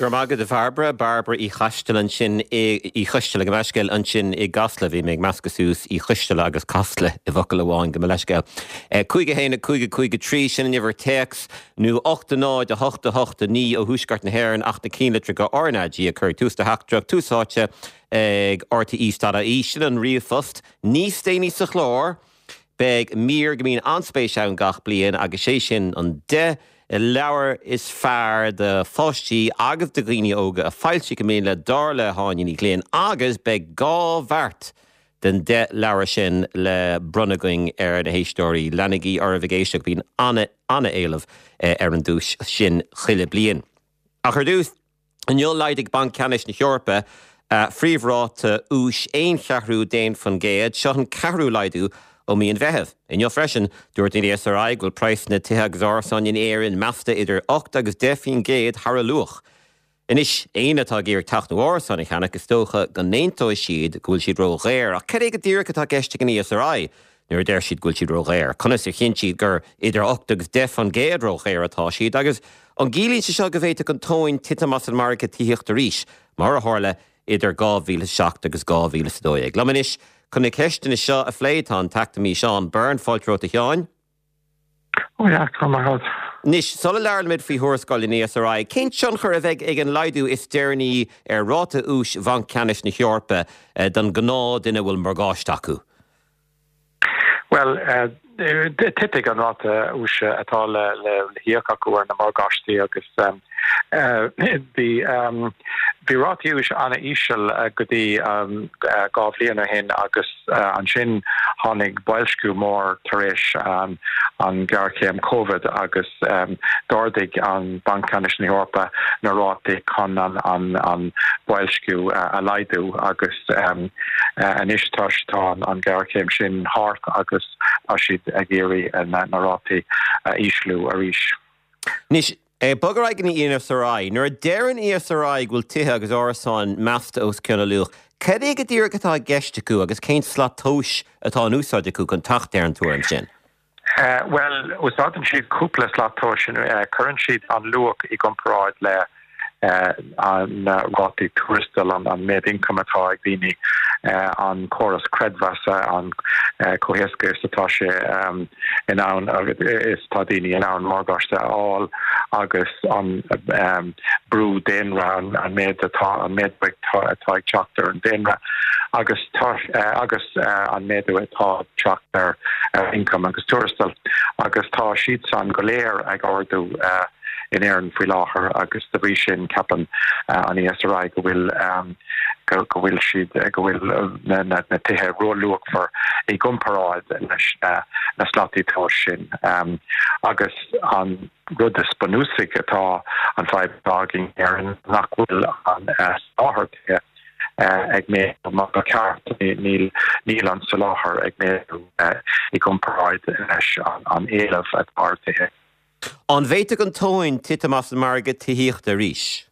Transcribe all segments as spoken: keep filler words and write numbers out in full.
Gurmagad de Barbara, Barbara i chastal an sin i chastal go meisceil an sin i gasla bhí méid meascasús i chastal agus casla i bhacail amháin go meisceil. Cúige héna cúige cúige trí sin an ihar teex nó ochta náid a hochta hochta ní ó húsgart na haireann achta cínlitre go ornadí a chur tús de heachtrach túsáte ag R T E stada í sin an riomhfost níos déanaí sa chlár beg mír go mín anspéis an gach blian agus sé sin an de I leabhar is fearr de fáistí agus de gghine óga a fáilte go mín le dála háin í gléan agus be gá bhart den de leabhar sin le brunagaing ar na héistóirí lenigí ar a bhgéisteach bín anna anna éilemh ar an dúis sin chuile blian. A chuir dús an neol leidig Banc Ceannis na Heorpa phríomhráta ús éon cheathrú déan fan géad seo an ceathrú leidú ó míon bheitheh. In jo freisin, dúirt ní S R I ghfuil preis na tithe agus ársan in éir in measta idir ocht agus defín géad thar a luach. Inis, éine tá géir tacht nó ársan i cheannach is tócha gan néontóid siad ghfuil siad ro ghéir, a cad éige dtír atá geiste gan S R I, nuair déir siad ghfuil siad ro ghéir. Conas ar chin siad gur idir ocht agus defan géad ro ghéir atá siad, agus an gílín se seo go bhéite an tóin titamas an marcha tíocht a ríis, mar a hála idir gámhíle seacht agus gámhíle dóig. Lamanis, chun na ceistin is seo a phléitán teachta mí Seán Byrne fáiltróta teáin? Ó ja, come on. Nis, sola learnmid fí thuarscoil in S R I, céint sean chur a bheith ag an leidú is déirní ar ráta ús Banc Ceannis na Heorpa don gná duine bhfuil mar gáist acu? Well, uh, titig an ráta ús atá le hiacha acu ar na mar gáistí agus um, uh, the um, Bhí ráitiúis anna íseal uh, go dtí um, uh, gá bhliaana hin agus uh, an sin tháinig bailsciú mór tar éis um, an ghearcéim COVID agus um, dáirdigh an Banc Ceannis na Heorpa na rátaí chun an, an, an bailsciú uh, a leidú agus um, uh, an isteáis tá an ghearcéim sin thart agus a siad a géirí uh, na, na rátaí uh, íslú a ríis. Nis, Eh, Bugger aigen í S R I, nuair déireann S R I ghfuil tithe agus árasáin measta os cinna luach, cad é go dtír atá geiste acu agus céint slatóis atá an úsáid acu chun tacht ar an túaim sin? Uh, well, úsáidim siad cúpla slatóis sin uh, churann siad an luach i gcomparáid le uh, an uh, rátaí tuaristal an, an méid income atá ag daoine uh, an choras credhasa an uh, cohéasca is atá sé um, in ann agus is tá daoine in ann margáiste áil agus an um, brú déanra an, an méid atá an méidbeag atá ag teachtar an déanra agus tá uh, agus uh, an méidú atá teachtar uh, income agus tuaristal agus tá siad san go léir ag ordú uh, in éireann faoi láthair agus de bhrí sin ceapan uh, an S R I go bhfuil um, go bhfuil siad go bhfuil uh, na, na, na tithe róluach for i gcomparáid leis uh, na slátaítá sin um, agus an rud is spanúsigh atá an feibhdágin éireann nach bhfuil an uh, láthair tithe Uh, ag mé mar go ceart níl níl an sa láthair ag mé uh, i gcomparáid leis an, an éilemh atá tithe. An bhéite an tóin titamas an marga tíocht a ríis?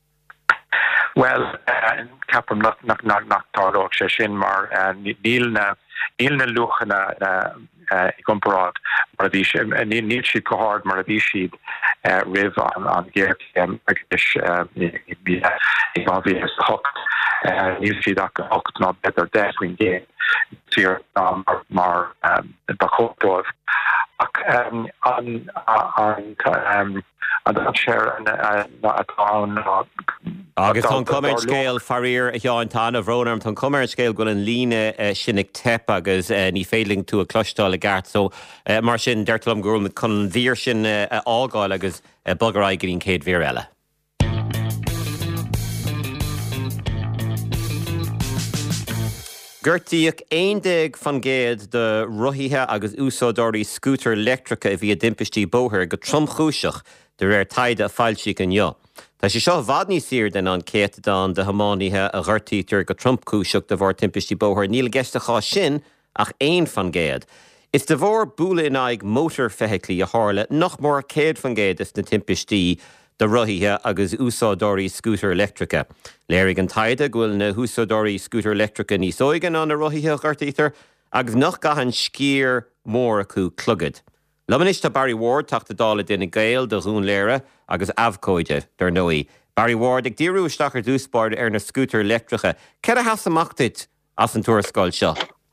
Well, uh, ceapam nach nach nach nach táróg sé sin mar uh, níl na níl na luchanna uh, uh, i gcomparáid mar a bhí níl siad go háard mar a bhí siad uh, rih an an ggéircéim agus i bhí hocht níl siad ocht ná beidir deithrin géin tír mar mar bachódóibh ach an an an an séir atá agus tá cumir scéal farír a teáin tána bhrónarm tá cumir scéal ghfuil an líne sinnig tep agus ní féling tú a clostáil a gart so mar sin deirtalm gúil chun bhír sin ágáil agus Bugger aigeín céad bhír eile. Gurtííoch aondig fan géad de ruthíthe agus úsáidirí scooter electrica a bhí a dimpistí bóthir go tromchúiseach de réir taide a fáilsí an jo. Tá sé seo bhd ní siar den an céitadán de hamáníthe a ghirtítar go trompcúiseach de bhór timpistí bóthir níl geisteachá sin ach éon fan géad. Is de bhór búla in aig mótar feithiclí a hála nach mór céad fan géad is na timpistí de ruthíthe agus úsáidirí scooter electrica. Léirigh an taide ghfuil na úsáidirí scooter electrica níos óigean an na ruthíthe ghirtítar agus nach gahan scír mór acu clugad. Lamanis tá Barry Ward teachta dála duine gael de dhún léire agus abhcóide dar nóí Barry Ward, ag díú stachar dúspáir ar na scooter electricha. Cead a has amachtaid as an tuairiscáil seo?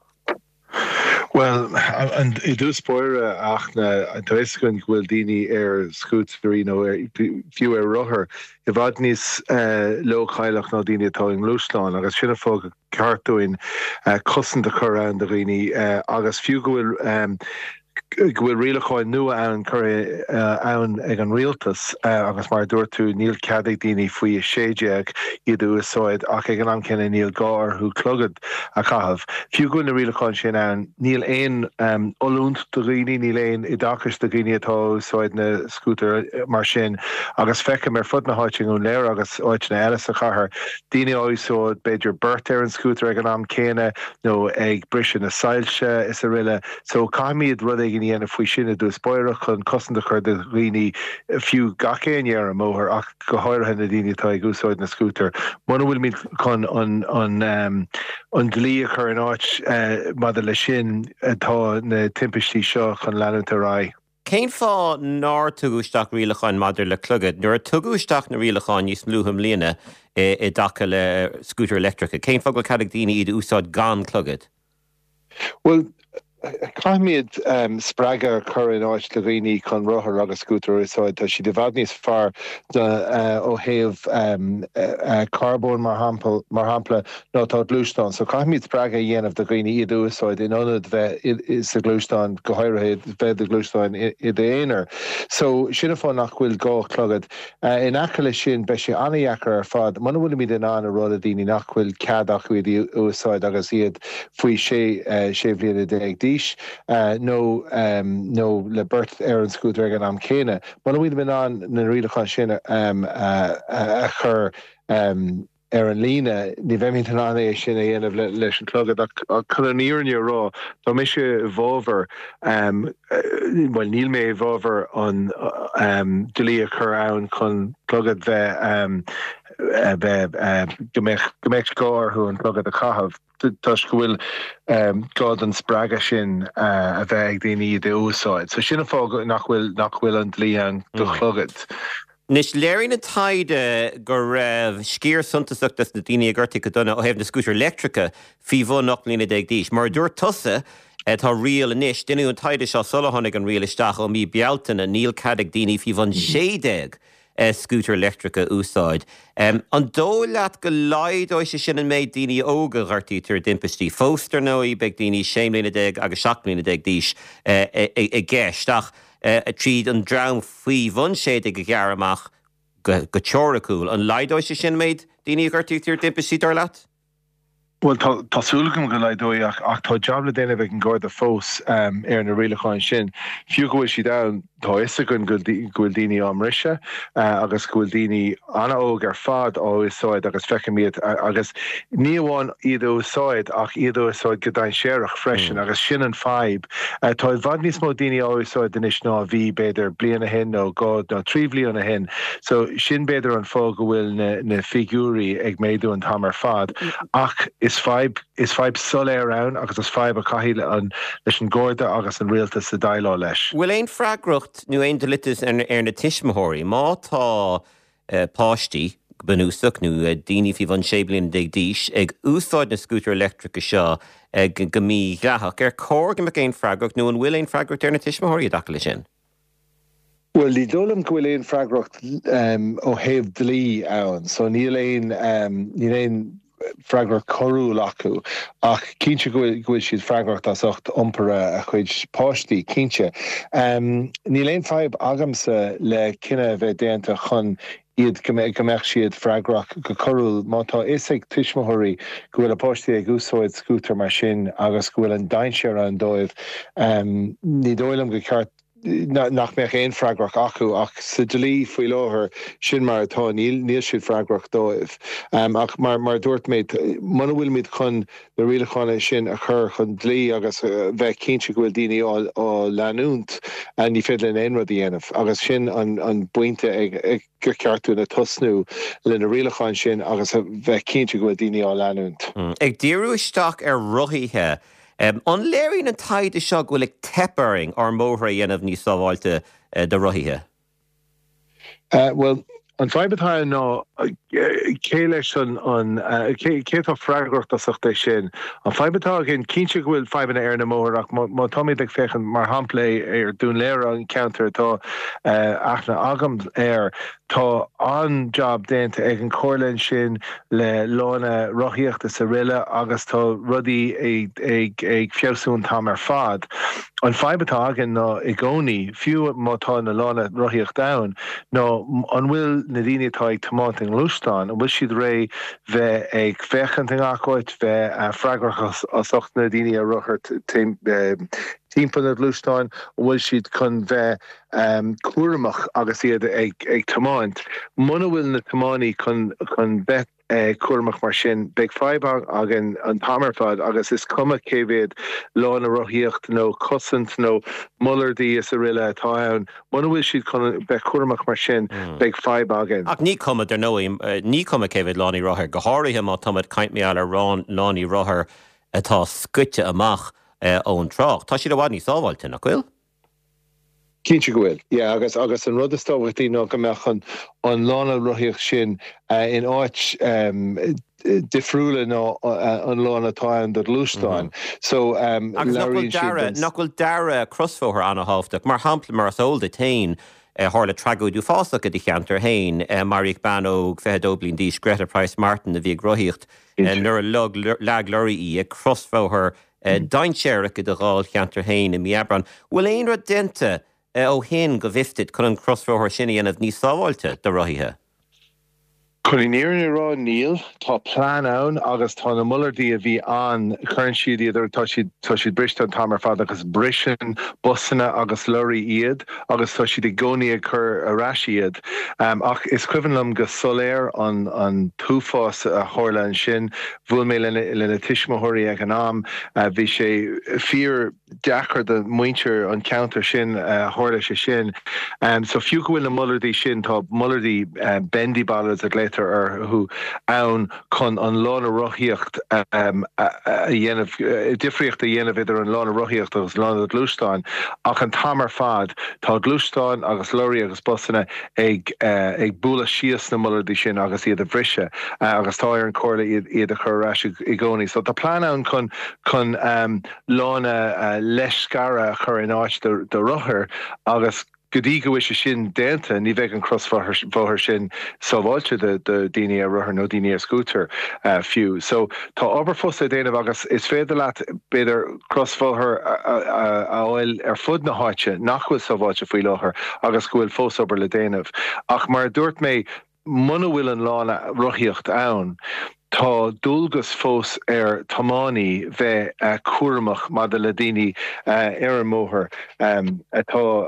Well, and I dúspóire ach na doiscin bhfuil daoine ar scooter nó fiú ar ruthair. I bhfad níos lo chailech ná daoine atá in Lúsláán, agus sinna fág ceartúin cosan de chur an do riine agus fiú go bhfuil bhfuil rialacháin nua ann chur ann ag an rialtas agus mar dúir tú níl ceadaigh daoine faoi séideag iad úsáid ach ag an am cinna níl gáir thu clogad a chahabh. Fiú go na rialacháin sin ann níl éon olúnt do riine, níl éon i dachas do riine atá úsáid na scooter mar sin agus feice mar fud na háiting ún léir agus áit na eile a chathair. Daoine áisáid beidir burt ar an scooter ag an am céine nó ag brisin na sailse is a riile. So caiimiad rud ag in a faoi sinna dús spóireach chun cosan de chur de riine fiú gacéin ar an móthir ach go háirithe na daoine atá ag úsáid na scooter. Mana bhfuil míid chun an dlí a chur an áit mad le sin atá na timpistí seo chun leanúint a rá. Céim fá ná tugusteach rialacháin madidir le clugad, nuair tugusteach na rialacháin níos mlútham líana i dacha le scooter electrica. Céim fá go cadaigh daoine iad úsáid gan clugad? Well, Caiimiad um, spraga chur in áit le riine chun ruthair agus scooter úsáid tá si de bhfad níos fearr ó thaobh carbón mar hampla nó tá Lúsláán. So caiimiad spraga dhéanamh de riine iad úsáid in anad bheith is a Lúsláán go háirithe bheith de Lúsláán i d'éanaar. So sinna fá nach bhfuil gá clogad. In aice lei sin be sé annaíachar ar fad, mana bhfuil míad in an a rud a daoine nach bhfuil ceadach chuid úsáid agus iad faoi sé sé bhbliana déag díos. Uh, no um, no le burt ar an scooter ag an am céine. Mana bhfuil bin an na rialacháin sin um, uh, a chur um, ar an lína, ní bheith mín an é sin a dhéanamh leis an clogad ach chun an íorne rá, tá mé sé bhábhar well níl mé bhábhar an um, dlí a chur ann chun clogad bheith um, gombeich gáir chu an clogad a chahabh. Tás go bhfuil gád an spraga sin a bheith ag daoine iad úsáid. So sinna fá nach bhfuil an dlí an do chlogad. Nis léirí na taide go raibh scír suntasachtas na daoine a gcuirtí go donna ó thaobh na scooter electrica fí bhun nach lína déag díos. Mar dúir tusa tá rial inis, duine an taide seo solahannig an rial isteach ó mí bealtain a níl cadaigh daoine fí bhun séideag Uh, scooter electrica úsáid. Um, an dó leat go laid ó sé sin an méid daoine óga ghartaí tar dimpistí fóstar nó i beag daoine séimlína déag agus seachlína déag díos i gceist ach a tríd an drám faoi bhun séideag go gearamach go teoracúil. An laid ó sé sin méid daoine ghartaí tar dimpistí tar leat? Well, tásúlagum go leidóí ach ach tá jobla déanamh ag an gáda fós ar na rialacháin sin. Fiú go bhfuil si da tá is a gon gúil daoine amrise agus gúil daoine anna óg ar fad ó úsáid agus feicimíad agus ní amháin iad úsáid ach iad úsáid go dain séireach freisin agus sin an feib. Tá bhad níos mó daoine ó úsáid inis ná bhí beidir bliana hin nó gád nó trí bliana hin. So sin beidir an fá go bhfuil na figúrí ag méadú an tam ar fad. Ach is feib is feib sulé arán agus is feib a caithí an leis an gcóirde agus an rialtas sa dailá leis. Bhfuil éon freagracht nu éon delitas ar na tiismothirí, má tá páistí benúsach nó daoine fí bhain séblin déag díos ag úsáid na scooter electrica seo ag go mí gathach ar cór go me éon freagracht nó an bhfuil éon freagracht ar na tiismothirí a dacha lei sin. Well, ní dólam go bhfuil éon freagracht ó thaobh dlí ann, so níl éon níl éon freagracht choú acu ach cínte gohfuil siad freagracht as ocht ompara a chuid páistí cínte. Um, ní léon feib agamsa le cinenne bheith déanta chun iad gomeach siad freagracht go choú mátá is ag tiismothirí go bhfuil a páistí ag úsáid scooter mar sin agus go bhfuil an dainsear an dóibh. Um, ní dóilm go ceart nach meach éon freagracht acu ach sa dlí faoi láthair sin mar atá níl níl siad freagracht dóibh. Um, ach mar mar dúirt méid mana bhfuil míid chun na rialacháin sin a chur chun dlí agus uh, bheith cínte go bhfuil daoine á leanúnt a ní féidir le éon rud a dhéanamh agus sin an an buinte ag ag gur ceartú na tosnú le na rialacháin sin agus bheith cínte go bhfuil daoine á leanúnt. Ag díreú isteach ar ruthaithe Um, an léirín an taide seo bhfuil ag teparing ar móthra dhéanamh níos sábháilte uh, de ruthaithe? Uh, well, An feibetá ná céile an an cé a freigrcht a suchta sin. An feibetá gin cinse bhfuil febanna ar na mórach má tomid ag fechan mar hapla ar dún léir an counter tá achna agam ar tá an job dénta ag an cóirlenn sin le lána rothíochta sa riile agus tá rudaí ag ag fiosún tam ar fad. An feibetá agin ná i gcónaí fiú mátá na lána rothíocht dain nó an bhfuil na daoine tá ag tomát an lústáin, an bhfuil siad ré bheith ag fechant an ácóid bheith freigrachas as ocht na daoine a ruchart timppla na lústáin, bhfuil siad chun bheith cuaramach agus iad ag ag tomáint. Muna bhfuil na tománaí chun beth cuaramach mar sin beag feibag agin an tamarfad agus is cuma cévéad lána rothíocht nó cosint nó mullardaí is a riile atá ann. Muna bhfuil siad chun bheith cuaramach mar sin beag feibag agin. Ach ní cuma ar nó ní cuma cévéad lánaí rothair go háirithe má tomad caint meall ar rán lánaí rothair atá scuite amach ón trách. Tá siad a bhhaid ní sábhailte nach bhfuil? Cinse gohfuil, yeah, agus agus an rud is táhachtí ná go mechan an lána rothíocht sin in áit difriúla ná an lána táin dat lústáin. So agus nachhfuil dara crosfóthar anna háfteach mar hampla mar asólda tain hála tragóidú fásacha dí cheantar hain mar ag banóg fehedó blin dís Greta Price Martin a bhí rothíocht nuair a lag loirí í ag crosfóthar dainséireach de gáil cheantar hain i miabran. Bhfuil éon rud dente ó hen go bhifted chun an crosfóthar sinna dhéanamh níos sábhailte do rothíthe. Chuiníar rá níl tá plán ann agus tá na mullardaí a bhí an chuann siad idir tá siad briste an tamar fad agus brisin busanna agus luirí iad agus tá siad i gcónaí a chur arás iad. Ach is cuihanlam go soléir an an túfás a tharla an sin bhfuil mé lena tuismothirí ag an am bhí sé fíor deachar de muintear an counter sin tharla sé sin. So fiú go bhfuil na mullardaí sin tá mullardaí bendy ballards a léit ar who ann chun an lána rothíocht a dhéanamh difriocht a dhéanamh idir an lána rothíocht agus lána lústáin ach an tamar fad tá lústáin agus luirí agus busanna ag ag bula síos na mullardaí sin agus iad a bhrise agus tá ar an cóirla iad a churrás i gcónaí. So tá plán ann chun chun lána leis scara chur in áit do rothair agus Godí go bhfuil sin déanta ní bheith an crosfóthar sin sábhailte de daoine a rothair nó daoine a scútar fiú. So tá obair fusa déanamh agus is féidir leat beidir crosfóthar a bhfuil ar fud na háite nach bhfuil sábhailte faoi láthair agus go bhfuil fós obair le déanamh. Ach mar dúirt mé muna bhfuil an lána rothíocht ann tá dulgus fós ar tománaí bheith cuaramach mad le daoine ar an móthar atá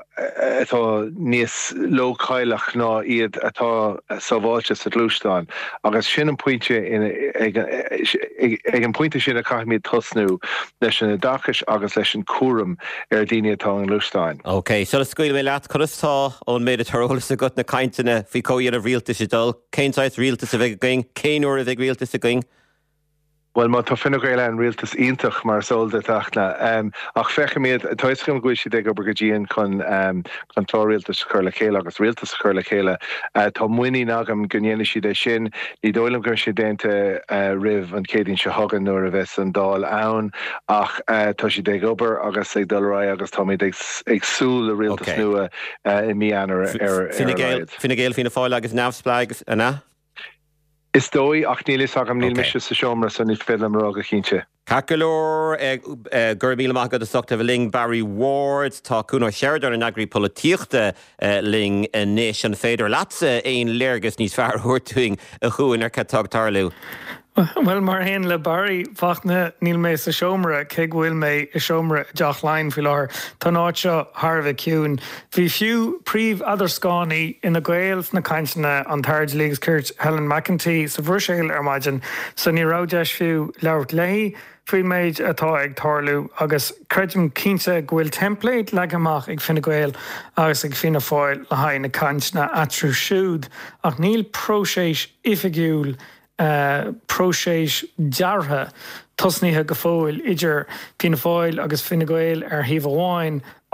níos lócáilech ná iad atá sábhailte sa lústáin. Agus sin an pointe ag an pointe sin a caiithmid tosnú leis an dachas agus leis an cuaram ar daoine atá an lústáin. Ok, so le scuil mé leat chutá ón méid a tarolalas a gut na caintena fhí cóiad a rialtas i dul, céintáid rialtas a bheith going, céinúir a bheith rialtas a going? Well, má tá finna gaile an rialtas iontach mar solda tachna. Ach fecha méad toiscim gúis si ag obair go díon chun chun tá rialtas chur le chéile agus rialtas chur le chéile. Tá muoí agam gnéana si é sin, ní dóilm gur si déanta rih an cédín se hagan nuair a bheits an dáil ann ach tá si ag obair agus ag dulrá agus tá méid ag súil a rialtas nua i mianar ar Fine géil fina fáil agus neamhspleig anna? Is dói ach nílis agam níl mis sa seomra san ní féile mar aga chinse. Cacolór gur míle agad a sochta ling Barry Ward tá cúna Sheridan an agri políochta ling níos an féidir lása éon léirgus níos fear thuirtuing a chuin ar cattág tarlú. Well, mar hen le Barry fachna níl mé sa seomra cé bhfuil mé i seomra deach lein fi láir tá náid seo Harvey Kuhn. Bhí fiú príomh adarsánaí ina ghails na caintena an Third League's Kirt Helen McEntee sa bhirséil ar maidin sa ní rádeis fiú leirt léi frí méid atá ag tarlú agus creidim cínta ghfuil template le amach ag finna ghail agus ag finna fáil le haid na caintena atrú siúd ach níl próséis ifigiúil Uh, próséis deartha tosníthe go fóil idir Fianna Fáil agus Fine Gael ar híomh amháin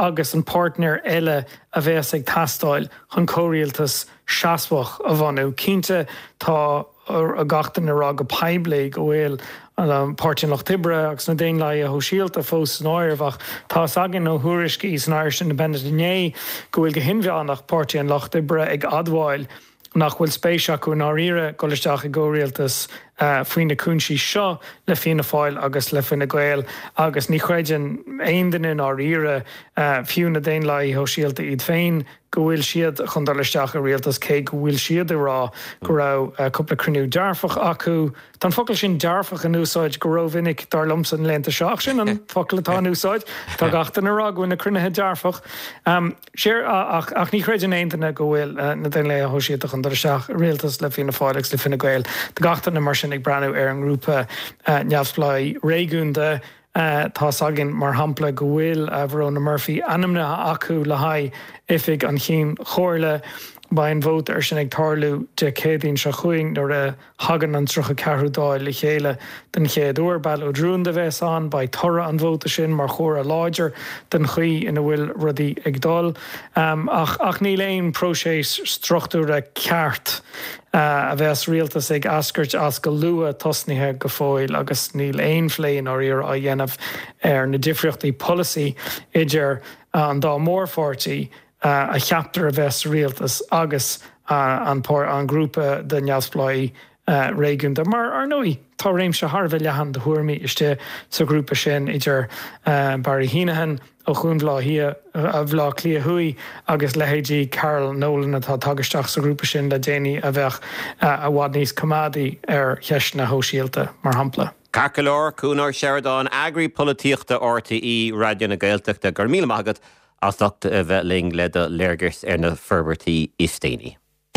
agus an partner eile a bheits ag tastáil chun cóirialtas seasmhach a bhanú. Cínte tá a gachtain ará go peibli go bhfuil an Páirtín Loch Tibre agus na déon le a hóisialta fós an áirbhach tá agin ó thuairiscí san Irish Independent inné go bhfuil go hinbheannach Páirtín Loch Tibre ag admháil nach bhfuil spéise acu ná riire go leisteach i ggóirialtas uh, faoin na cúnsí seo le fianna fáil agus le fianna gael agus ní chreidean aon duine ná riire uh, fiú na déon le ho síalta iad féin go bhfuil siad chun dar leisteach a rialtas cé go bhfuil siad i rá go raibh uh, cúpla cruniú dearfach acu tá focail sin dearfach an úsáid go raibh vinnic dar lumsan lenta seach sin an focail atá úsáid tá gachtain ará go na crunethe dearfach um, sér ach, ach ní chreidean aon duine go bhfuil uh, na déon le ho síalta chun dar leisteach rialtas le fianna fáil agus le fianna gael tá gachtain na mar sin ag breanú ar an grúpa uh, neamhspláid réigiúnta Uh, tá sagin mar hampla go bhfuil a Verona Murphy animne acu le haid ifig an chin chóirle ba an bhót ar sin ag tarlú de cédín se chuing nar a hagan an trocha cearúdáil le chéile den chéadúir bail ó drún de bheits an ba tora an bhóta sin mar chóir a láidir den chuí ina bhfuil rudí ag dul. Um, ach, ach ní léon próséis struchtú a ceart uh, a bheits rialtas ag ascairt as go lua tosnithe go fóil agus níl éon phléin ar ar a dhéanamh ar na difriochtaí policy idir uh, an dá mórfortaí Uh, a chapter a bheits rialtas agus uh, an, por, an grúpa de neamhspláid uh, réigiúnta. Mar ar nóí tá réim se Harbh lehan de thuairmí iste sa grúpa sin idir uh, Barry Heenahan ó chuún bhlá hia a bhlá clia hui agus lehéidí Carol Nolan atá tagasteach sa grúpa sin le déine a bheith uh, a bhhad níos comádaí ar cheis na hóisialta mar hampla. Carcalór, Cúnár Sheridan, Agri Políochta R T E, Radio na Gaeltachta, gur míle maigad as docht a bheith ling le de léirgurs ar na forbartaí istéine.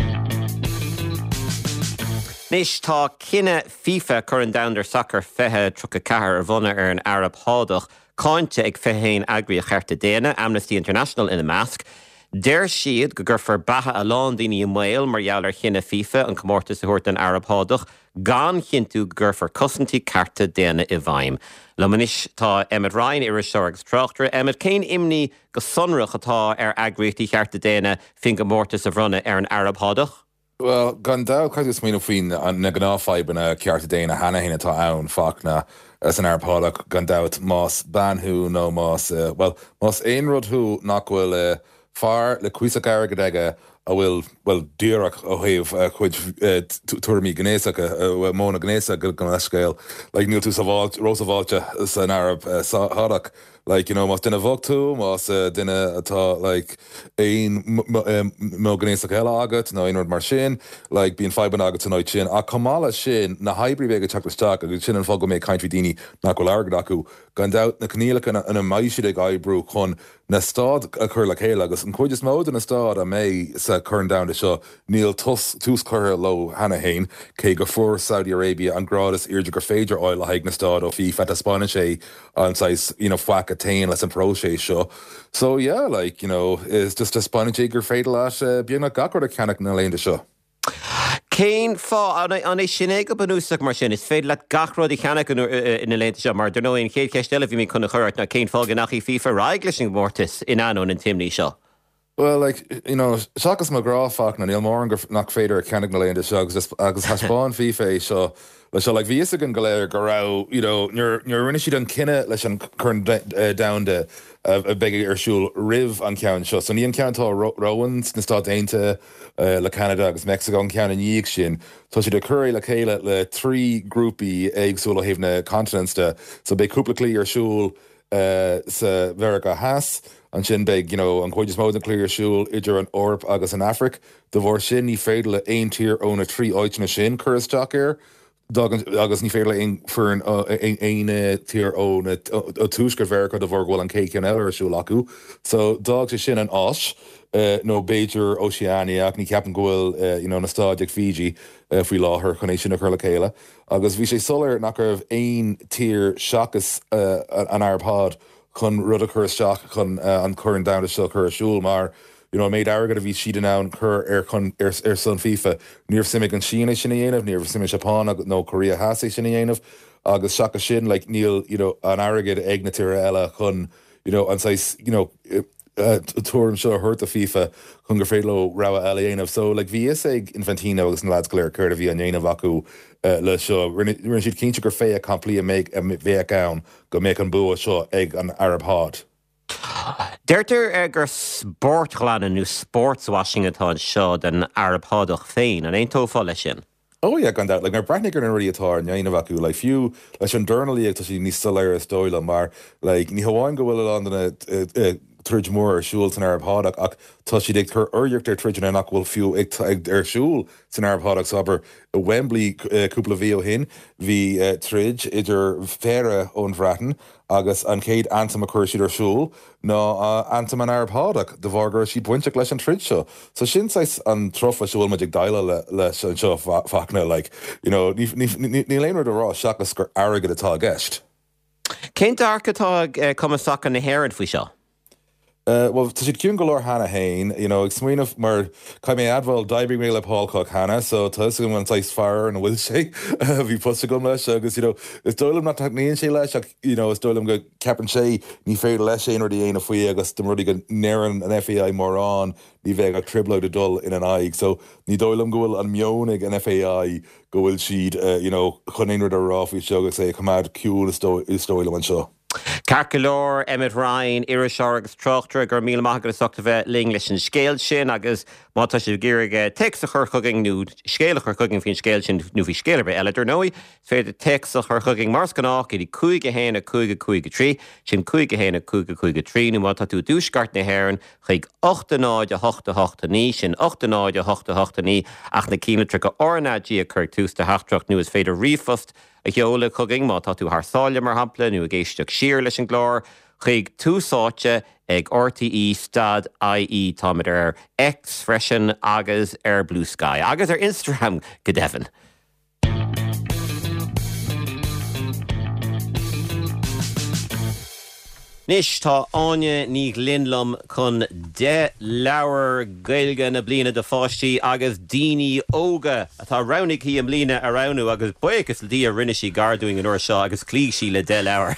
Nis tá cinenne FIFA churann down soccer fethe tro a cehar ar bhona ar an Arab hádach, cáinte ag fehéin agri a chearta déana, Amnesty International ina measc. Deir siad go gurfar batha a lán daoine i mbail mar gheall ar cinenne FIFA an comórtas a thuirt an Arab hádach, gan chinú gurfar cosintí carta déana i bhaim. Le manis tá Emmett Ryan ar seo agus trachtra, Emmett céin imní go sonrach atá ar agriíochtaí chearta déana fin go mórtas a bhrunna ar an Arab hádach? Well, gan dá chuidir smíanú faoin na gnáfaibanna cearta déana hana héna tá ann fachna as an Arab hádach gan dát más banthú nó más, uh, well, más éon rudthú nach bhfuil uh, far le cuisaach airgad aige a bhfuil well díreach ó thaobh chuid tuairimí gnéiseach a móna gnéiseach go gan leiscéil, like níl tú sa bháilte Roosevailte san Arab hádach, like, you know, más duine bhogtú, más duine atá like éon mó gnéiseach eile agat nó aonrad mar sin, like bíon faiban agat san áid sin, a cumála sin na haibrí bheith go teachtasteach agus sin an fág go méid caint daoine nach bhfuil airgad acu, gan dát na cnílacha ina maiisiad ag aibbrú chun na stád a chur le chéile agus an chuid is mód na stád a mé sa churn down de seo níl tús chutha lo hana hain cé go fuór Saudi Arabia an grádas irde gur féidir áil a haig na stád ó fi fet a spáine sé an sais, you know, fuac a tain leis an prósé seo. So yeah, like, you know, is just a spáine sé gur féidir leis uh, bíonna gacard a ceannach na léon de seo. Céin fá an é sinné go banúsach mar sin is féidir le gachród i cheannach ina léanta seo mar nó on chéad ceistile bhí mí chuna chuirt na céin fága nach í FIFA raig leis an mórtas in anón an timní seo. Well, like, you know, seachas má gráfach na níl mór nach féidir ceannach na léanta seo agus agus haspáin FIFA seo le seo like bhí gan go léir go rá, you know, nuair rinne siad an cinenne leis an chun down de a big arsúil rih an ceann seo. So ní an ceantá Rowans na Stát Aontaithe uh, le Canada agus Mexico an ceann níag sin. So si de curí le chéile le trí grúpi agsúla héh na continentste. So be cúpla clí arsúil uh, sa Verica Haas, an sin beg, you know, an chuidir mód an clí arsúil idir an Orp agus an Afric. De bhór sin ní féidir le aon tír ó na trí áitna sin churas teach air. agus ní féile ein for an ein tír ó a túsgur vercha do bhór ghfuil an céic an eile arsúil acu. So dag sé sin an ás uh, nó Beidir Oceania ach ní ceapan ghfuil uh, you know, na stáideag Fiji uh, faoi láthair chun é sin na chuir le chéile. Agus bhí sé solar nach raibh ein tír seachas uh, an airpád chun rud a chur seach chun uh, an churann down a seo chur asúil mar you know, méid agad a bhí siad an ann chur ar chun ar ar son FIFA. Níor simig an Sína sin dhéanamh, níor simig Japan agus nó Korea Hasa sin dhéanamh, agus seacha sin like níl, you know, an agad ag na tíre eile chun, you know, and says, you know, uh, tuairm seo hurt a FIFA chun gur féadló rá a dhéanamh. So, like, bhí is ag Infantino agus an lads Claire chuir a bhí an dhéanamh acu uh, le seo. Rinne siad cinnte gur fé a complí a méid a bhéh ann go méid an bua seo ag an Arab Pod. Deirtar uh, gur sportglaanna nó sportswashing atá seo den Arab Podach féin, an aon tófá lei sin. Oh yeah, gan that. Like, our Bratnick and already atá an yain vacu. Like, few, like, an journally, like, she needs to layer a stoil on mar. Like, ni Hawaiian go will on the Tridge Moore, Schultz and Arab Haddock, ach, touchy dick her, Urjak der Tridge and Enoch will few, eg er Schul, it's an Arab Haddock, so aber Wembley, couple of vio hin, vi Tridge, idir Fera on Vraten, agus an Cade Antam a Curshid or Schul, no, Antam an Arab Haddock, the Vargar, she pointed lesh and Tridge show. So shin says an Truffa Schul magic diala lesh and show Fakna, like, you know, ni lane the raw shakas arrogant at all guest. Kent Arkatog come a sock on the hair and fisha. Uh, well, to should cún golóir Hannah Hain, you know, smuoineh mar cai mé adbhil daibrig mé le Paul Cook Hannah, so tuas go an tais fire and bhfuil sé bhí pusa go leis agus, you know, is dólam na níon sé leis ach, you know, is dólam go ceapan sé ní féidir leis sé inar dhéana faoi agus do rudí go néan an F A I mór an ní bheith ag triblo de dul in an aig, so ní dólam go bhfuil an meonig an F A I go bhfuil siad, uh, you know, chun éonar de rá faoi seo agus é cumad ciúil is dólam an seo. Carcalor, Emmett Ryan, Irishar agus Trochtra, gur míle maith agus sochta bheith ling leis an scéil sin agus mátá sé ggéirige text a chur chugging nó scéil a chur chugging fin scéil sin nó bhí scéil be eile dúnóí, féidir text a chur chugging mars ganách idir cúige héna cúige cúige trí, sin cúige héna cúige cúige trí, nó mátá tú dúsgart na héireann chuig ochta náid a hochta hochta ní, sin ochta náid a hochta hochta ní, ach na címetra go ornádí a chur tús de hachtrocht nó is féidir rifost a cheola chugging má tá tú thsáile mar hampla nó a géisteach siar leis an glór, chuig túsáte ag R T E stad I E táid ar X freisin agus ar Blue Sky, agus ar Instagram go deimhin. Nis tá áine ní linlum chun de leabhar gailge na bliana de fáistí agus daoine óga atá ronig hí am lína a ranú agus buchas le dí a rinne sí gardúing an uair seo agus clí sí le de leabhar.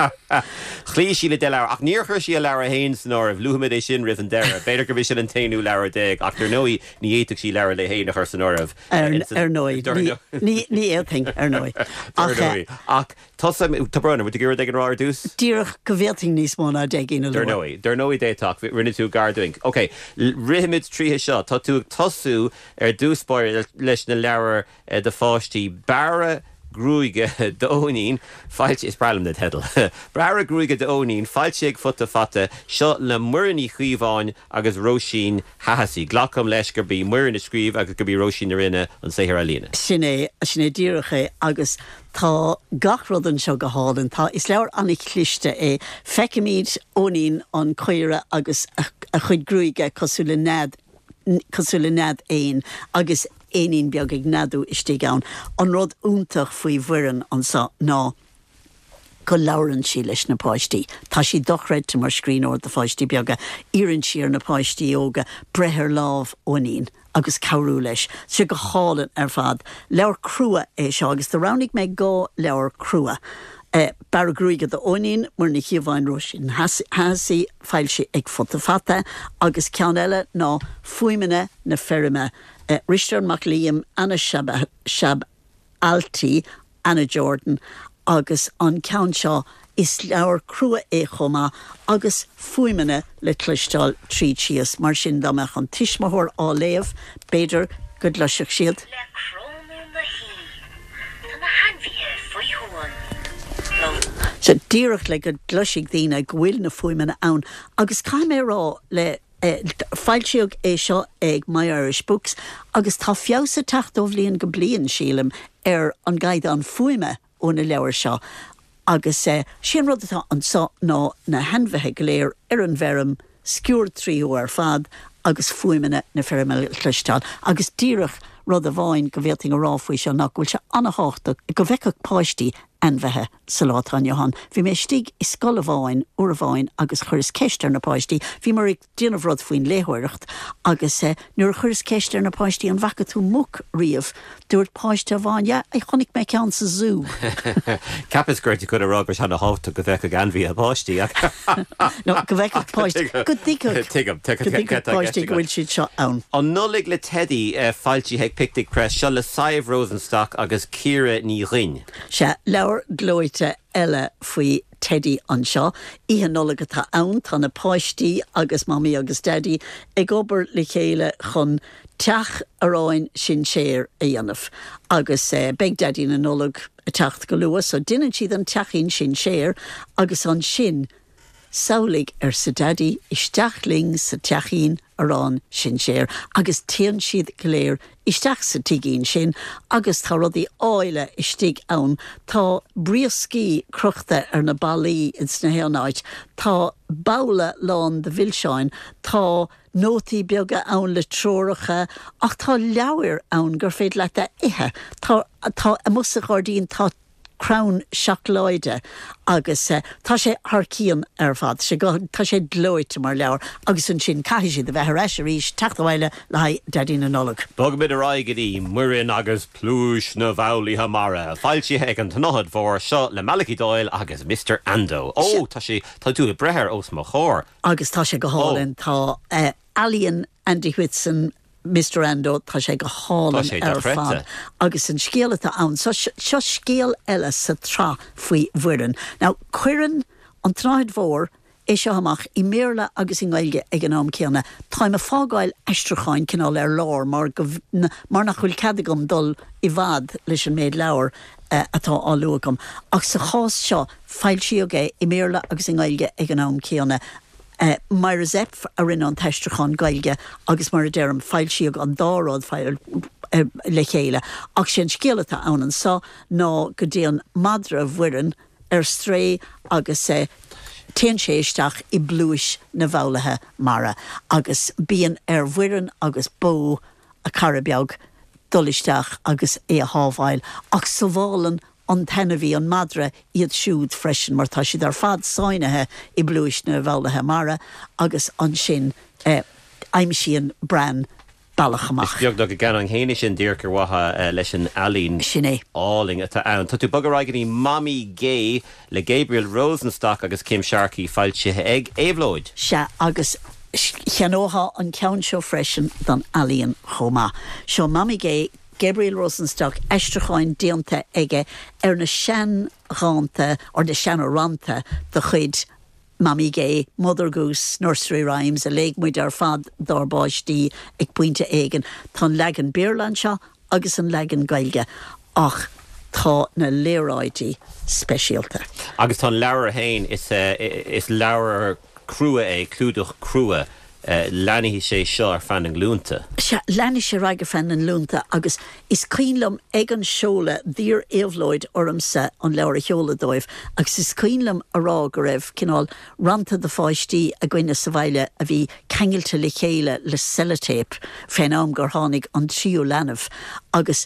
Clí sí le de leabhar ach níor chuir sí a leabhar hain san áir bhlúhamid é sin rih an deire. Beidir gur bhí sin an tainú leabhar déag ach tar nóí ní éiteach sí leabhar le héin a chur san áir. Ar nóid. Ní éilting ar nóid. Ach tosa tá brona, bud gur ag an ráir dús? Díreach go bhéalting níos móna ag in a Dar nóí, dar nóí déach rinne tú gardoing. Ok, rihimid tríthe seo, tá tú tosú ar dúspáir leis na leabhar de fáistí bara grúige de ónín, failte is bralam na tedal. Bara grúige de ónín, failte ag futta fata, seo le muirní chuomháin agus róisín hahasí. Glacham leis gur bí muirin a scríb agus gur bí róisín na rinne an séhar a lína. Sinné, sinné dírecha agus tá gachrodan seo go hálan, tá is leabhar annig cliste é feicimíd ónín an choire agus a, a chuid grúige cosúla nad cosúla nad éin agus éonín beag ag nadú istí gán. An rud úntach faoi bhuireann an sa ná go labhrann sí leis na páistí. Tá sí dochreid mar scrín or de fáistí beaga iann siar na páistí óga brethir lámh ónín agus cabhrú leis. Si go hálan ar fad. Leabhar crua é seo agus de rannig méid gá leabhar crua. Uh, Bara grúige de ónín mar na chiomháin roisin hasí feilse ag fota fata agus cean eile ná fuimene na ferime uh, Richard McLeam, Anna Shab, Shab Alti, Anna Jordan agus an cean seo is leabhar crua é chomá agus fuimene le clistáil trí tíos mar sin dámach an tiismóthir á léamh beidir go leiseach siad. Le crónú na hí, na hanmhíhe faoi huan. So díreach le go gluisig dtíine gohfuil na fuimena ann agus cai mé rá le eh, fáilseog é seo ag My Irish Books agus tá fiabhsa teachtómh líon go bliain sílam ar an gaiad an fuime ó na leabhar seo agus eh, sin rud atá an sa ná na hanmhaithe go léir ar an bhearm sciúr tríú ar fad agus fuimena na ferime clistáil agus díreach rud a bháin go bhéalting a ráfuoi seo nach bhfuil se anna háachta go bhheiceh páistí anmhethe sa láthain Johan. Bhí mé stig is scoil bháin uair bháin agus churis ceistar na páistí. Bhí mar ag déanamh rud faoin léthireacht agus eh, nuair churis ceistar na páistí an bhacha tú muc riamh dúirt páiste bháin, ja, ag chonig me ceann sa zoo. Capas gurtí chud a Robert hana háta go bheith a ganmhí a páistí. No, go bheith páistí. Go dtícach. Tuigem, Go dtícach páistí go bhfuil siad seo ann. An nulig le Teddy uh, fáiltí heag pictic press seo le Saibh Rosenstock agus Ciara ní Rin. Se leabhar glóite eile faoi Teddy an seo, ihe nulaga tá ann tá na páistí agus mami agus daddy ag obair le chéile chun teach aráin sin séir a dhéanamh. Agus eh, beg daddy na nulag a teacht go luas, so duine siad an teachín sin séir agus an sin saolig ar sa daddy isteachling sa teachín arán sin séir, agus téan siad go léir isteach sa tigín sin, agus tá rudí áile istig ann, tá brioscí cruachta ar na bailí in sna héanáid, tá bála lán de bhilseáin, tá nótaí beaga ann le tróracha, ach tá leabhar ann gur féad le a ithe, tá tá a musa gádaín tá crown seachláide agus uh, tá sé harcían ar fad, sé go tá sé glóite mar leabhar agus an sin caiisi siad a bheith ar eis a rís teachtamhaile le haid daddy na nollag. Bog mid a raigadí, muirin agus plúis na bhaulaí hamara. Fáiltí heag an tnohad fór seo le Malachy Doyle agus Mister Ando. Ó, tá sé tá tú a brethir os mo chóir. Agus tá sé go hálinn tá uh, Alien Andy Whitson Mister Ando tá sé go hálan ar fad agus an scéal atá ann so seo scéal eile sa trá faoi bhuireann. Now cuireann an tráid mhór é seo amach i méarla agus i ngáilge ag an am céanna. Táim a fágáil eistracháin cinál ar lár mar go mar nach chuil cadagam dul i bhad leis an méid leabhar uh, atá á luacham. Ach sa chás seo fáil siogé i méarla agus i ngáilge ag an am céanna. Uh, mar a zep a rinne an teistrachan gailge agus mar a derm fáil siog an dárád fáil uh, le chéile. Ach sin scéalata ann an sa ná go dtéan madra bhuireann ar stré agus uh, téan séisteach i blúis na bhaulathe mara agus bíon ar bhuireann agus bó a carabeag dulisteach agus é a hábhail ach sa bhálan an tenahí an madra iad siúd freisin mar tá siad ar fad sáinethe i blúis na bhaulathe mara agus an sin eh, aimsíon bran ballachamach. Beag do go gan an chéine sin díircar watha uh, leis an alín sin é. áling atá ann. Tá tú bag aráigeí Mami Gay le Gabriel Rosenstock agus Kim Sharkey fáilte ag éhlóid. Se agus cheanóha an ceann seo freisin don alíon chomá. Seo Mami Gay Gabriel Rosenstock eistracháin díonta aige ar na sean ránta or de sean ránta de chuid Mami Gay, Mother Goose, Nursery Rhymes, a léig muid ar fad darbáistí ag buinte aigen. Tá legan Beerland seo agus an legan gailge ach tá na léráidí speisialta. Agus tá leabhar hain is, uh, is leabhar crua é, clúdach crua. Uh, Lenny sé seo ar fan an glúnta. Se Lenny sé raige fan an lúnta agus is cínlam ag an seola dír éhlóid ormsa an leabhar a cheola dóibh agus is cínlam ará go raibh cinál ranta de fáistí a gcuine sa bhaile a bhí cengailte le chéile le sellotape féin am gur tháinig an tríú lenamh agus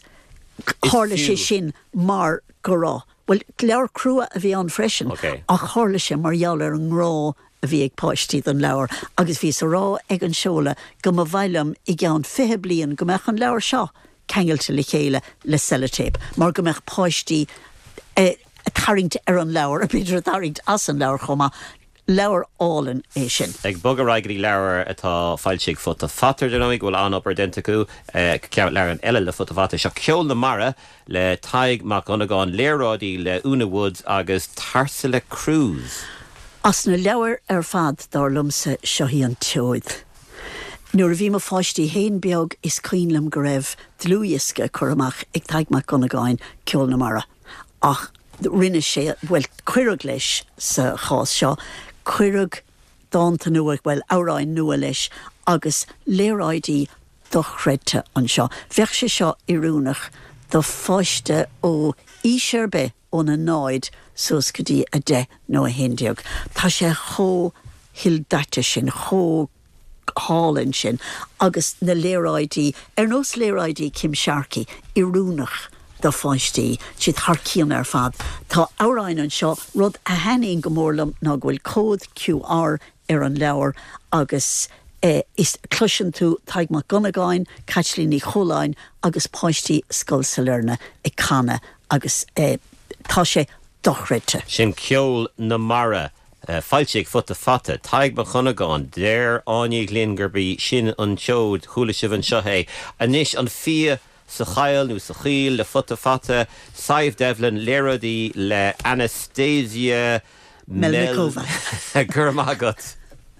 hála sé sin mar go rá. Well, leabhar crua a bhí an freisin okay. ach hála sé mar gheall ar an rá a bhí ag páistí an leabhar agus bhí sa rá ag an seola go a bhailam i gceann fiche bliain go meach an leabhar seo cengailte le chéile le sellotape mar go meach páistí eh, a taringt ar an leabhar a beidir a taringt as an leabhar chomá leabhar álan é sin. Ag bog a raigeí leabhar atá fáilsigh fut a fatar denóig bhfuil an op identicú uh, ceart leabhar an eile le fut a fatar seo ceol na mara le taig mac onagáin léráidí le Una Woods agus Tarsila Cruz. As na leabhar ar fad dar lumsa seo hí an teoid. Nuair a bhí mo fáistí héin beag is cínlam go raibh dlúiasca churamach ag taig mac onagáin ceol na mara. Ach rinne sé bhfuil cuireadh leis sa chás seo, cuireadh dáanta nua bhfuil áráin nua leis agus léráidí do chreidte an seo. Bheith sé seo i rúnach do fáiste ó ísirbe ón a náid sos go dtí a de nó a hindiog. Tá sé chó hildate sin, chó hálinn sin agus na léráidí ar nós léráidí Kim Sharkey i rúnach do fáistí siad thcían ar fad. Tá áráin an seo rud a henaín go mórlam ná bhfuil cód Q R ar an leabhar agus eh, is cluisean tú taig má gonagáin, caitlí ní choláin agus páistí scoil sa lerne i canna agus eh, tá sé dochreite. Sin ceol na mara. Uh, Fáilte fut a fata, taig ba chunagáin, déir áine glín gurbí sin an teod chúla sibh an seohé. Anis an fia sa chail nó sa chiil le fut a fata, Saibh Devlin léradí le Anastasia Melnikova. Gur mágat.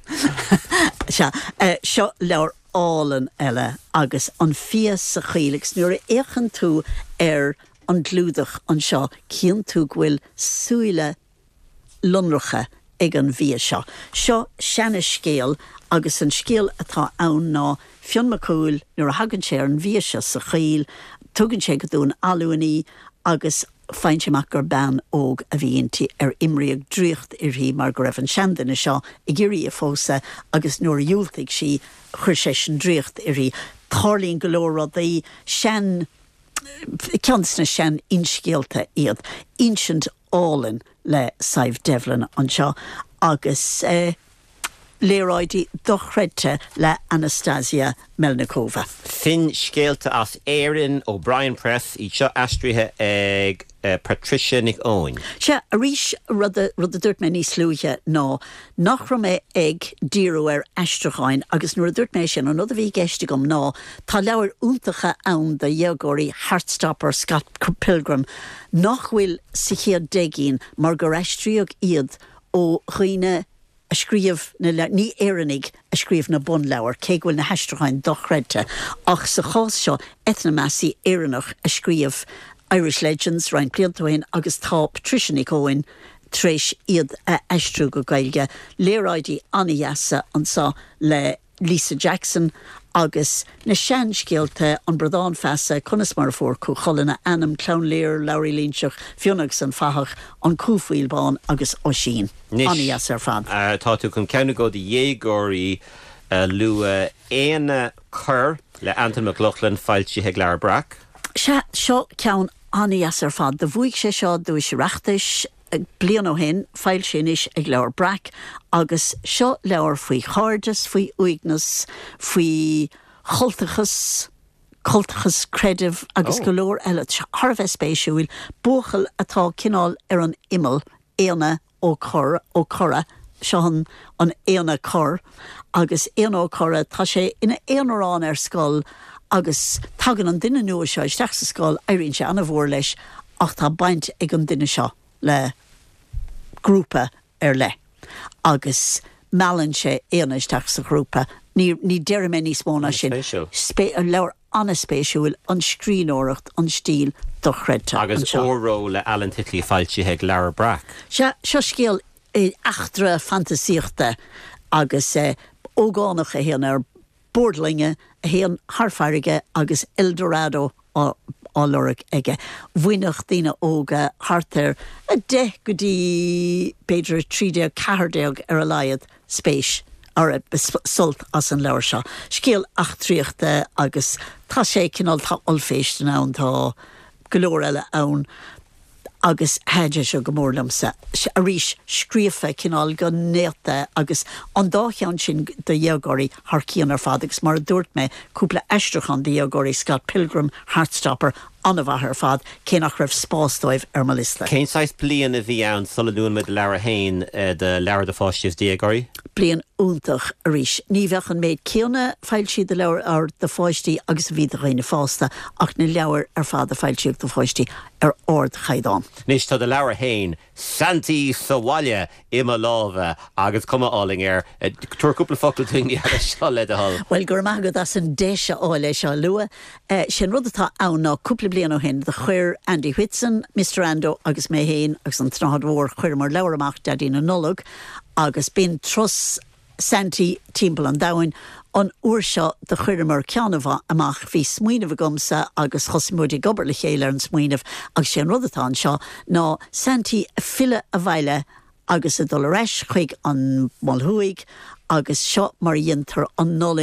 Se, uh, seo leabhar álan eile agus an fia sa chiilegs nuair a échan tú ar an glúdach an seo, cían tú ghuiil súile lunracha ag an bhí seo. Seo seanna scéal agus an scéal atá ann ná Fionn McCool nuair a hagann sé ar an bhí se sa chiil, tugann sé go dún alúaní agus féin sé mac gur ban óg a bhíonntí ar imríag dríocht ar hí mar go raibh an seandaine seo i ggéirí a fósa agus nuair a dúiltaigh si chuir sé sin dríocht ar hí tharlíonn go leor rud é sean ceansna sean inscéalta iad insint álan le Saibh Devlin an seo agus eh, léráidí dochreite le Anastasia Melnikova. Fin scéalta as éireann ó Brian Press í seo aistrithe ag uh, Patricia Nic Owen. Se a rís rud a dúirt mé níos slúthe ná nach ra mé ag díú ar eisteáin agus nuair a dúirt mé sin an rud a bhí geiste gom ná tá leabhar úntacha ann de dheagóirí Heartstopper Scott Pilgrim nach bhfuil sa chéad dégén mar go eistriíodh iad ó chuoine a scríomh na le ní éannig a scríomh na bun leabhar cé bhfuil na heisteáin dochreite ach sa chás seo etnameasí éannach a scríomh Irish Legends Ryan Cliontoin agus tá Patricia Nic Owen tréis iad a eistrú go gailge léráidí anna an sa le Lisa Jackson agus na sean scéalta an bradán feasa conas mar fór có cholanna Annam Clownléir Laurie Lynchach Fionnagus an fahach an cúfuilbán agus Oisín anna ar fad. Uh, tá tú chun ceanna go de dhégóirí uh, lua éana chur le Anton McLaughlin fáilte ag leabhar Brac. Se seo ceann anna ar fad de bhuaigh sé seo dúis reachtais blian ó hen fáil sin is ag leabhar Brac agus seo leabhar faoi cháirdas, faoi uignas, faoi choltachas, choltachas credibh agus oh. go leor eile tharbheith spéisiúil buachal atá cinál ar an imil éana ó chor ó chora sean an éana chor agus éana ó chora tá sé ina éanarán ar scoil agus tagan an duine nua seo isteach sa scoil éiríonn sé anna bhór leis ach tá baint ag an duine seo le grúpa ar le agus meallann sé éana isteach sa grúpa ní ní deir mé níos móna sin spé an leabhar anna spéisiúil an scríóireacht an stíl dochreidte agus óró le Alan Titley fáilte ag leabhar Brac. Se seo scéal achtra fantasíochta agus ógánach a héan ar Bordlinge a héan Harfarige agus Eldorado á álorach ige. Bhuineach daoine óga hartar a de go dtí beidir trídeag ceardeag ar a laiad spéis ar a sult as an leabhar seo. Scéal achtriíochta agus tá sé cinál tá olféiste ann tá go leor eile ann agus heidir seo go mórlamsa a rís scríofa cinál go néata agus an dácheann sin de dheagóirí thcían ar fad agus mar dúirt mé cúpla eisteachán de dheagóirí Scott Pilgrim Heartstopper anna bhar fad cé nach raibh spásdóibh ar má lista. Cén sais blian a bhí ann soladún med leabhar hain de leabhar de fáistíos dheagóirí? Blian úntach a rís. Ní bhechan méid céanna fáil siad de leabhar ar de fáistí agus bhí de réine fásta ach na leabhar ar fad a fáil siad de fáistí ar ord chaidán. Nis tá de leabhar hain Santi Sawalia ima lábha agus cuma áling ar tuairúpla focail tuingí a seo le a hall. Well gur mágad as an déise áile seo lua sin rud atá ann ná cúpla blian ó hen de chuir Andy Whitson, Mister Ando agus mé héin agus an trád mhór chuir mar leabhar amach dadí na nolog agus bín tros Santi timppla an dahain an uair seo de chuir mar ceanmha amach bhí smuoineh gomsa agus chosimúdí gobar le chéile an smuoineh agus sé an rudatá seo ná Santi a fille a bhaile agus a dul reis chuig an molthúig agus seo mar dhéantar an nolig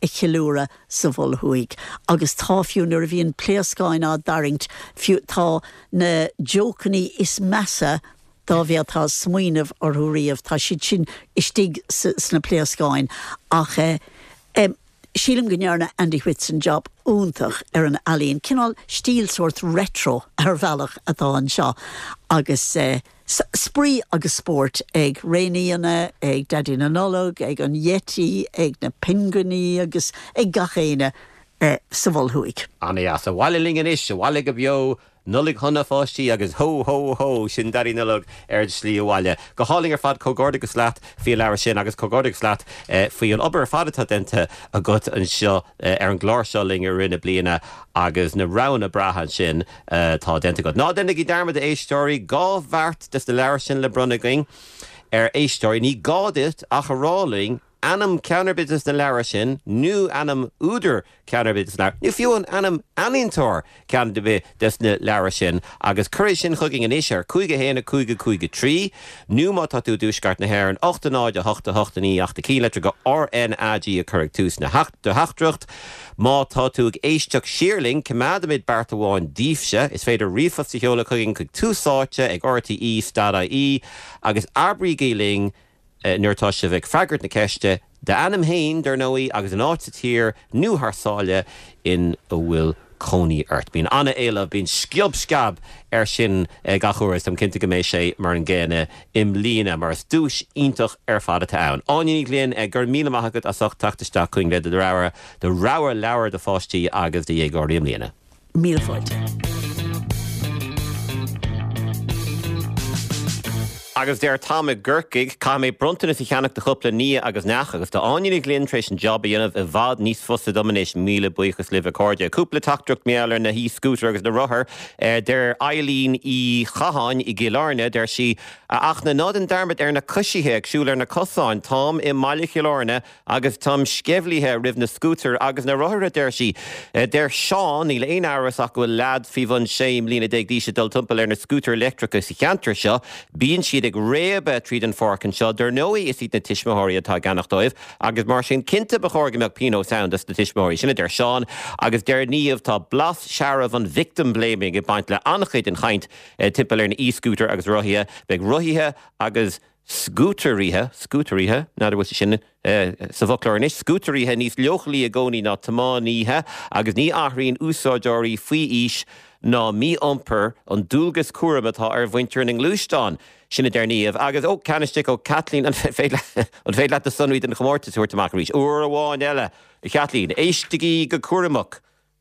i chiúra sa bhol huig. Agus tá fiú nuair a bhíon pléascáin á daringt fiú tá na jócaní is measa dá bhíad tá smuoineh orthúíomh tá siad sin istigh sna pléascáin ach um, sílim gnearna Andy Whitson job úntach ar an alíonn cinál stíl sort retro ar bhealach atá an seo agus uh, sprí agus sport ag réíana ag dadin an nolog ag an Yeti ag na pinguní agus ag gachéine uh, sa bhulhuig. Anna sa bhailing is sa bhailig a bio nullig honna fáistí agus ho ho ho sin darí nullig ar slí bhhaile. Go háling ar fad cógordagus leat fi leabhar sin agus cógordagus leat uh, faoi an obair fadatá dente a gut an seo uh, ar an glár seo ling ar rinne bliana agus na rana brahan sin uh, tá dente go. Ná denna í darmad a éistóirí gá bhart des de leabhar sin le brunaging ar éistóirí ní gáit ach a ráling anam counterbids na leabhar sin, nu anam úder counterbids na. Nu fiúan anam anintor counterbid des na leabhar sin, agus cuiréis sin chugging an isir, cúige héna cúige cúige trí, nu má tá tú dúsgart na hairan, ochta náide, ochta ochta ní, achta cíletra go R N A G a churig tús na hachtrucht, má tá tú ag éisteach siirling, cemádamid bartaháin dífse, is féidir rifas sa heola chugging chuig túsáte ag R T E, Stada E, agus arbrí géling, Uh, nuirtá se bheith freagart na ceiste de anam hain der nóí agus an áit tír nu thsáile in a bhfuil cóní ort. Bín anna éile bín sciab scab ar sin uh, gachúras am cinnta go mééis sé mar an ggéine im lína mar is dúis ítach ar fada tá ann. Áiní líon ag gur míle maithagad a socht tachtaiste chuing le de ráhar de ráhar leabhar de fáistí agus de dhéagóirí im líana. Míle fáilte. Agus déir tá a ggurcaig cá mé bruntain is i cheannach de chupla ní agus nach agus tá áinig glíonn trééis an job dhéanamh i bhd níos fusa dominéis míle buchas libh cóide. Cúpla tactrucht méallar na hí scútar agus na rothair uh, déir Eileen í chaáin i Gilárne déir si uh, ach na nád an darmad ar na cusithe ag siúlar na cosáin tám i maiile Gilárne agus tám sceflíthe rih na scútar agus na rothair déir si uh, déir Seán í le ein áras ach bhfuil lad fi bhan séim lína déag díise dul tumpel ar na scútar electricus i cheantar seo bíonn siad ag rébe tríd an forcan seo der nóí is iad na tiismóirí atá ganach dóibh agus mar sin cinnte bechorga meag Pino Sound as na tiismóirí sinna der Seán agus der níomh tá blas searamh an victim blaming i baint le annachchuid an chaint uh, timpel ar na e-scooter agus rothíthe beag rothíthe agus scooterithe scooterithe ná bhfuil sin uh, sa bhoclárnis scooterithe níos leochlaí a gcónaí ná tamáníthe agus ní aithríonn úsáideoirí faoi ís ná mí omper an dúlgus cuaram atá ar bhaintear ning lústeán sinna der níomh agus ó canistic ó Kathleen an féad le a sunúid an chomórta tuairtamach rís uair a bháin eile i Kathleen éisteigí go cuaramach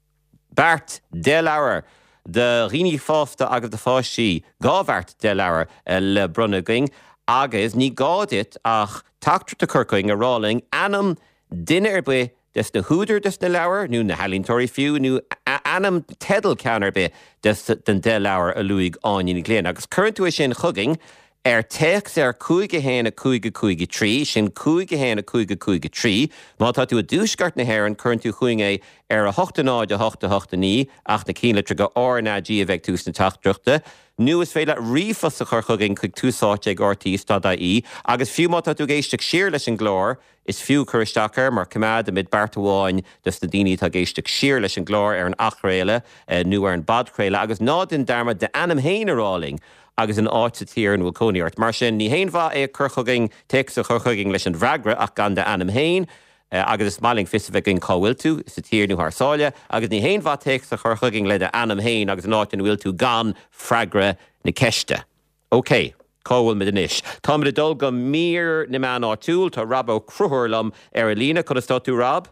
Bart de leabhar de riní fásta agus de fáistí gábhart de leabhar le brunaging agus ní gáit ach tactar a curcaing a ráling anam duine ar bu des na húidir des na leabhar nú na halíntóirí fiú nú anam tedal ceannar be des den de leabhar a luigh áin léana agus currentú sin chugging ar teachs ar cúige héna cúige cúige trí sin cúige héna cúige cúige trí má tá tú a dúsgart na hairan currentú chuing é ar a hochtanáid a hochta hochta ní ach na cíletra go R N A G a bheith tús na tachtruachta nu is féile rifas a chur chugging chuig túsáte ag R T E Stada E agus fiú má tá tú géisteach siar leis an glór is fiú chuiristeachar mar cumad a mid bartaháin des na daoine tá géisteach siar leis an glór ar an achréile uh, nu ar an badchréile agus nád in darmad de anam héin a ráling agus an áit sa tír an bhfuil cóníart. Mar sin ní héonmha é chuchugging teach a chuchugging leis an bhreagra ach gan de anam héin uh, agus is smalling fisbeh in cáhfuil tú sa tír nó thsáile agus ní héonmha teach a chuchugging le de anam héin agus an áit an bhfuil tú gan freagra na ceiste. OK. Cáhfuil me den isis. Tá me dul go mír na meán áitiúil tá Rob Ó Cruthúirlam ar a lína chud is tá tú Rob?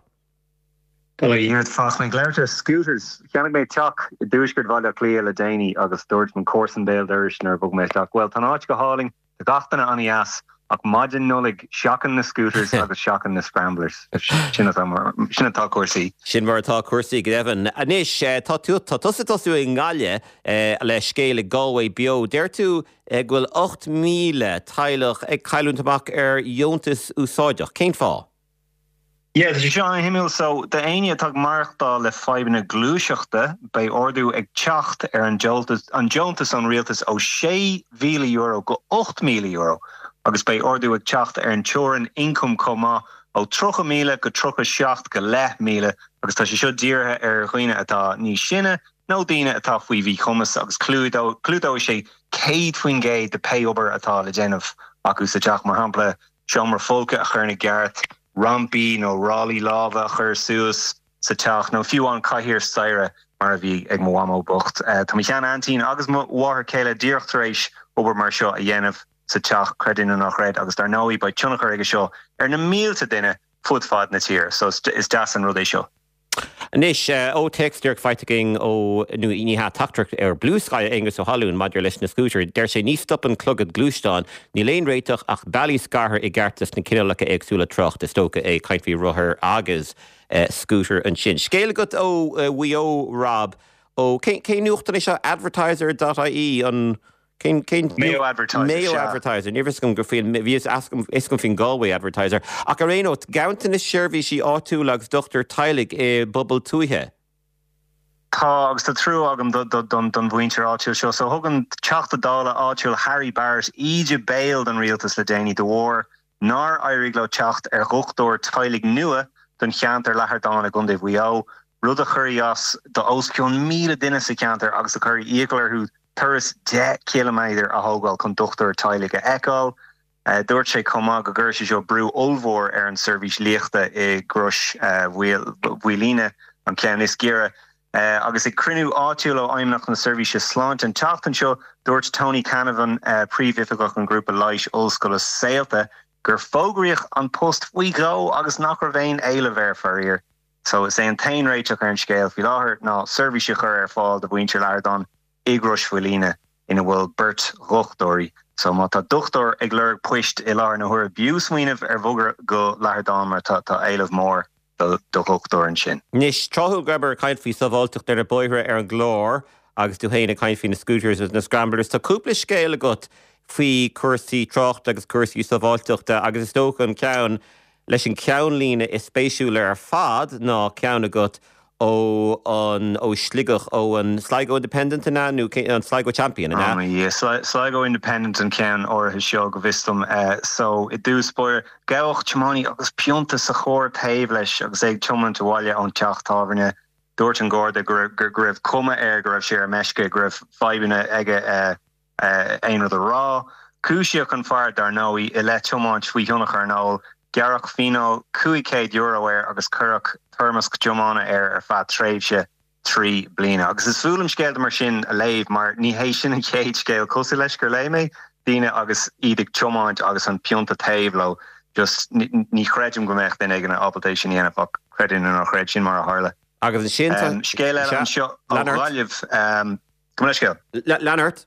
Well, I heard fast my glouter scooters. Can I talk douchegard vala clear le Danny agus Dortmund Corsendale Derishner bug me talk. Well, tanach go hauling the gachtana on the ass. Ach majin nolig shocking the scooters agus shocking the scramblers. Sinna sinna tá cuasaí. Sin mar tá cuasaí grevan. Anis tá tú tá tusa tú in Gaile le scéile Galway bio. Déir tú ag bhfuil ocht míle tailech ag cailúntamach ar Iontas úsáideach. Cén fá? Yeah, the John Himmel so the Anya tag markta le five in a glúiseachta by ordu ag teacht ar an joltas an jontas on realtas ó sé mhíle euro go ocht míle euro agus by ordu ag teacht ar an choran income comma ó trocha míle go trocha seacht go le míle agus tá sé seo díirthe ar chuoine atá ní sinne nó daine atá faoi bhí chumas agus clúdó clúdó sé céad faoin géad de pay-obair atá le déanamh acu sa teach mar hampla seomar folca a chuirna geart rampi nó rálaí láva a chur suas sa teach nó fiú an caiithir saire mar a bhí ag mhámó bocht. Uh, tá mi chean antín agus mháthair céile díochtaréis obair mar seo a dhéanamh sa teach credin nach réid agus dar nóí ba tunachar aige seo ar na mílte duine fudfad na tír, so is das an rudé seo. Nis ó textúr feitaging ó nu iníthe tatracht ar Blue Sky agus ó halún maidir leis na scooter, der sé ní stoppen clogad glústeán, ní léon réiteach ach bailí scarthair i gceartas na cinealacha agsúla trocht is tóca é caiinfí ruthair agus uh, scooter an sin. Scéile go ó uh, Wio Rob ó cé nuachtain is seo advertiser dot I E an Mayo Advertiser. Mayo Advertiser. Níor gom go fíon bhíos is gom fin Galway Advertiser. Ach a réót gaantain is seirbhí sí áú agus dochtar teilig é bobbal túithe. Tá agus tá trú agam don bhaintear áitiúil seo, so thugann teachta dála áitiúil Harry Barrs ide béal don rialtas le déanaí do mhór, nar éirigh le teacht ar ghuchtúir teilig nua don cheantar lehardána gundéh bhuiá, rud a chuirí as do osciún míle duine sa cheantar agus a chuirí íaglar hu thuras de kilometer a hógáil chun dochtar teilige eáil. Uh, dúirt sé comá go gur sé seo brú olmhór ar an service líochta i grúis bhuilíne an cléan is gíire. Uh, agus i crinú áitiúil ó aimnach na service sláint an teachtan seo dúirt Tony Canavan uh, príomhifigach an grúpa leish Ollscoil is Saolta gur fógraíoch an post faoi gá agus nach raibh féin éile bhéir faríir. So is é an tain réiteach ar an scéal fi láthair ná service chur ar fáil do bhaintear leardán igros bhuilíne ina bhfuil burt ghuchtúirí. So má tá dochtar ag leir puist i lár na thuair biúsmíanamh ar bhugar go leardán mar tá éileh mór do ghuchtúir an sin. Nis trothúil grebar caiinfí sa bhálteach ar a buithre ar an glór agus tú héanana caiinfí na scooters na scramblers. Tá cúpla scéal agat faoi cuasaí trocht agus cuasaí sa bhálteachta agus is tócha an ceann leis an ceann lína is spéisiúil ar fad ná ceann agat ó an ó sligach ó an Sligo Independent in nu an Sligo Champion in um, yeah, Sli Sligo Independent an cean or his show go vistum uh, so it do spoir gaoch chmani agus pionta sa chóir taobh leis agus ag chumman tuáile an teach táverne dúirt an gcóirde gur raibh cuma ar go raibh sé ar meisce gur raibh fáibhine aige aon rud a rá cúiseach an fear dar nóí i le chummáint faoi thionach ar nóil Garach fino cuicéid euro air agus curach thermosc jomana air ar fat tréimhse trí blina. Agus is fúlam scéil mar sin a léh mar ní hééis sin an chéad scéil cosí leis gur lé mé díine agus idig chomáint agus an pionta taobhló just ní chréidim go mecht den ag an application dhéanamh ach credin an chréid sin mar a hála. Agus an sin um, scéil an seo gáilh go le scéil. Leonard?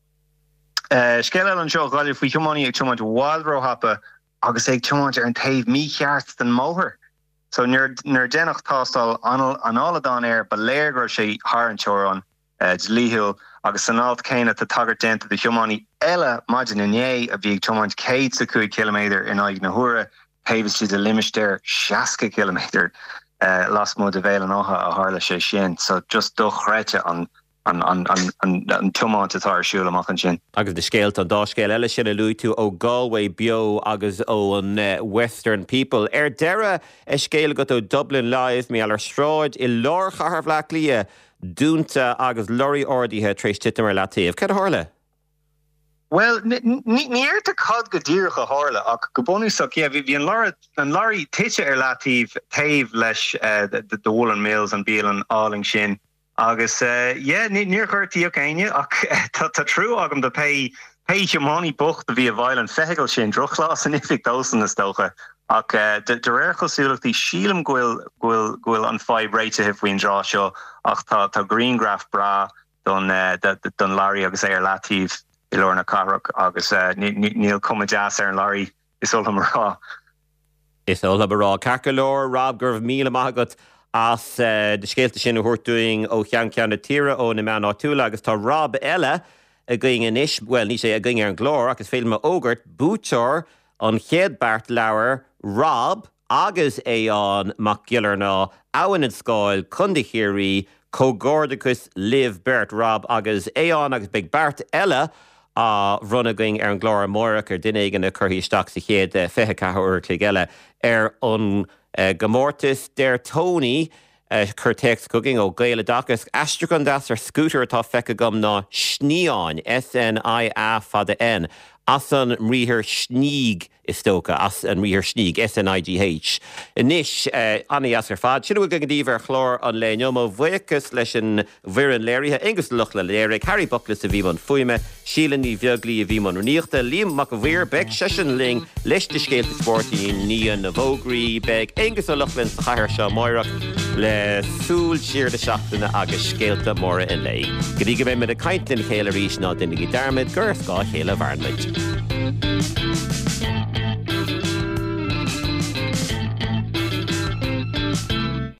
Uh, scéil an seo gáilh faoi chomáí ag chomáint Wildro hapa agus ag chomáint ar an taobh mícheart den móthir. So nuair dénach tástal an áladán air ba léir gur sé thar an teórán líhiúil agus an ált céine tá tagart dénta de chomáí eile maidin inné a bhí ag chomáint céad sa cúig kilometer in aig na huaire taobh si de limisteir seasca kilometer uh, las mó de bhéil an átha a hála sé sin. So just do chréite an an an an an an tumáint atá siúil amach an sin. Agus de scéalt an dá scéil eile sin a luú tú ó Galway bio agus ó an uh, Western People. Er deire e scéal go ó Dublin Live mé ar stráid i lár chahar bhlac lia dúnta agus lorí ordaithe tréis titamar latíomh. Cad a hála? Well, níir a cad go díirech a hála ach go bonúsach yeah, bhí an láir an láirí tiite ar latíomh taobh leis uh, the Woolen Mills an bíal an áling sin. Agus uh, yeah, níor chuirtíí céine ach tá trú agam de pe pe chomáí bocht a bhí a bhhail an fehiil sin drochlás an ifig dósan na stocha ach uh, de réirchosúlachtí sílam ghfuil ghfuil ghfuil an fáib réite hih faoin drá seo ach tá tá Greengraph bra don uh, don láirí agus é ar latíomh i lár na carach agus uh, níl cuma deas ar an láirí is ollam rá. Is ollam rá Caca Lór Rob gur míle magat as uh, de scéalta sin a thuirtúing ó chean ceanna tíre ó na meán átúla agus tá Rob eile a going in isis, well, ní sé a going ar an glór agus féilme ógurt búteir an chéadbart leabhar Rob agus é an mac gilar ná áhan an scáil chundichéirí cógordicus live Bert Rob agus é an agus big Bart eile a runna going ar an glór mórach ar duine gan a churthaí isteach sa chéad fethe cethúir clí eile ar an uh, gomórtas der Tony uh, Curtex cooking ó Gaile Dachas Astragon das ar scooter atá fecha gom ná Sníáin S N I A fada N as an rihir sníg is stocha as an rihir sníg S N I G H. Inis uh, Annie as ar fad sinna bhfuil gagadíh ar chlór an lein mo bhuichas leis an bhuiran léirithe agus luch le léirigh Harry Bucklas a bhí man fuime sílan ní bheaglí a bhí man runíochta líam mac a bhuiir beg sesin ling leis de scéalta sportí níon na bhógraí beg agus a luchlinn sa chair seo moirach le súl siar de seachtainna agus scéalta móra in lei. Gadí go bheith me a caiintlinn chéile rís ná duine dermid gur scá chéile bharnleid.